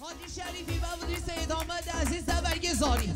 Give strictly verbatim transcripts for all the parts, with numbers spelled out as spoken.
حاجی شریفی و مدیر سید حامد عزیز در برگ زاری.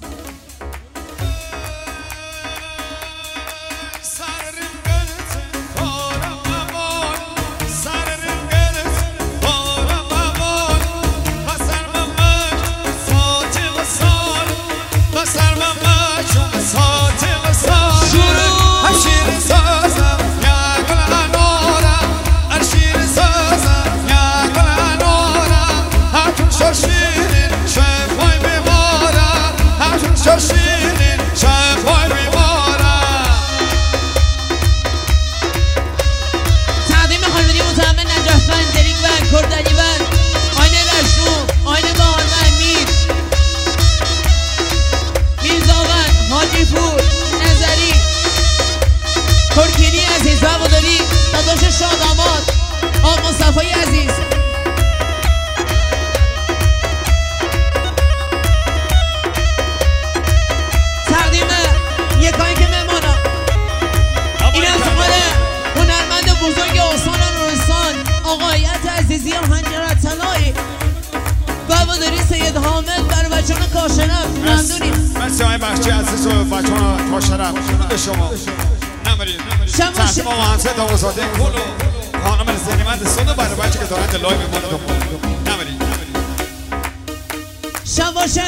شاداماد آق مصطفی عزیز تقدیم یکایی که مهمانا این از خاله هنرمند بزرگ آسان نورستان آقایت عزیزی هنجر طلایی و مدیری سید حامد بر بچان کاشرف ممنونیم. مرسی آقای بخشی عزیز و بچان کاشرف به شما نمارید تحصیل ما همسه داوزاده کلو خانم زنیمند سوده برای بچه که دارند لایو ما رو نمارید شباشه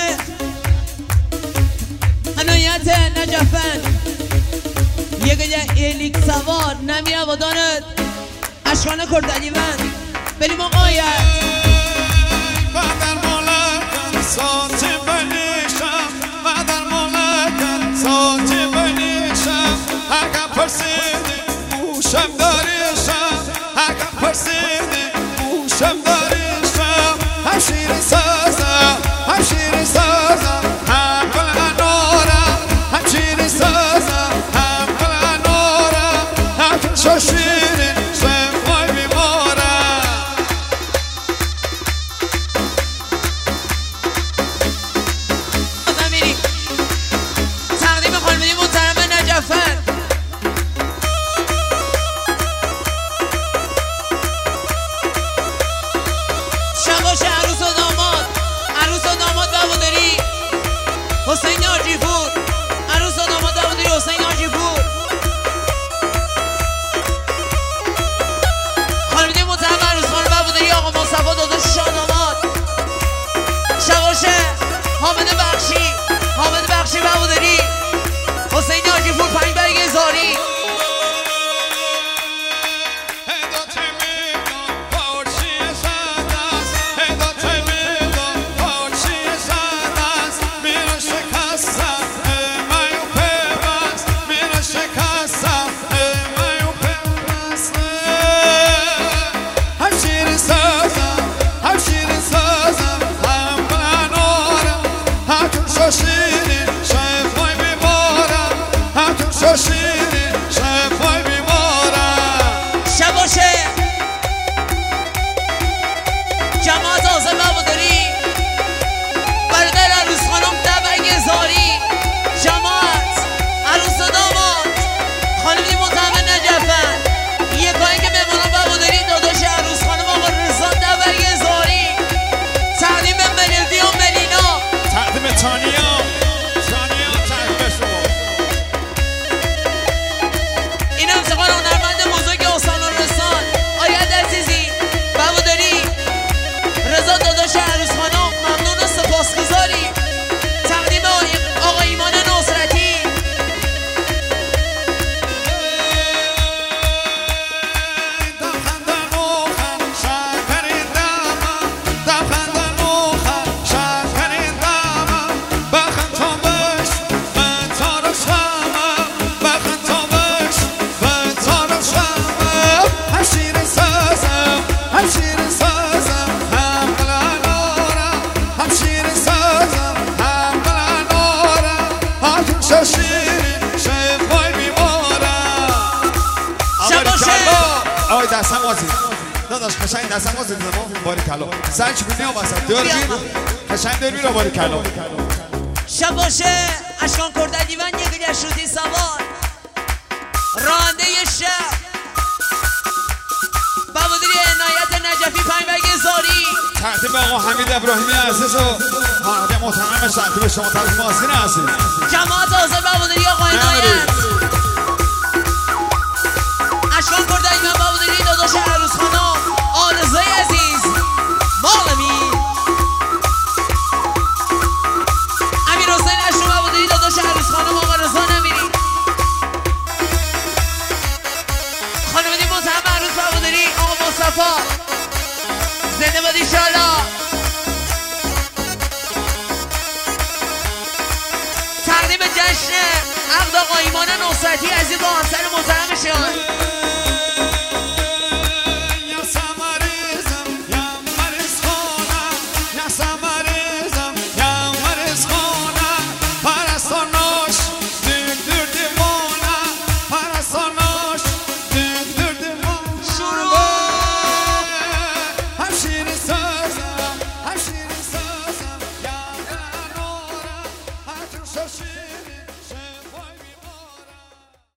عنایت نجفن یک ایلیک سوار نمی عوادانت اشکان کردلیوند بریم آقایت و در مالکن ساتی بلیشم و در مالکن ساتی بلیشم اگر پرسیدی موشم داریشم اگر پرسیدی موشم داریشم هم شیرین سازم هم شیرین سازم هم گل نورم هم شیرین سازم هم گل نورم هم شو شیرین شفای بیمارم تقدیم خانمینی محترم نجفن شباش عروس و داماد عروس و داماد و مدیری حسین حاجی پور عروس و داماد و مدیری حسین حاجی پور خانمینی محترم عروس خانم و مدیری آقا مصطفی داداش شاداماد شباش حامد بخشی حامد بخشی و مدیری حسین حاجی پور پنج برگ زاری شباشه جماعت آزم و مدیری برادر عروس خانم دبرگ زاری جماعت عروس و داماد خانمی محترم نجفن یکایی که مهمانان و مدیری داداش عروس خانم آقا رضا دبرگ زاری تقدیم ملودی و ملینا تقدیم تانیا تانیا تقدیم شما این همزمان هنرمند بزرگ آسان نورستان آید عزیزی و مدیری رضا داداش عروس خانم ممنون و سپاسگزاری تقدیم آقا ایمان نصرتی آقای دستم آزید داداش قشنگ دستم آزید ما باری کلا سنچ بینی هم بسد دور بین قشنگ دور بین رو باری کلا شباشه اشکان کردلیوند یک گشودی سوار رانده شب و مدیری عنایت نجفی پنج برگ زاری ترتیب آقا حمید ابراهیمی عزیز و خانواده محترم ترتیب شما طرف ماسین عزیز جماعت آزاد بابودری آقا حمایت اشکال کرده ایمان بابودری داداش عروس خانم آرزوی عزیز مالمی امیر حسین اشکال بابودری داداش عروس خانم آقا رضا نمیری خانواده محترم عروس بابودری آقا مصطفی زنده باد ایشالله تقدیم جشن عقد آقا ایمان نصرتی عزیز با همسر محترمشان She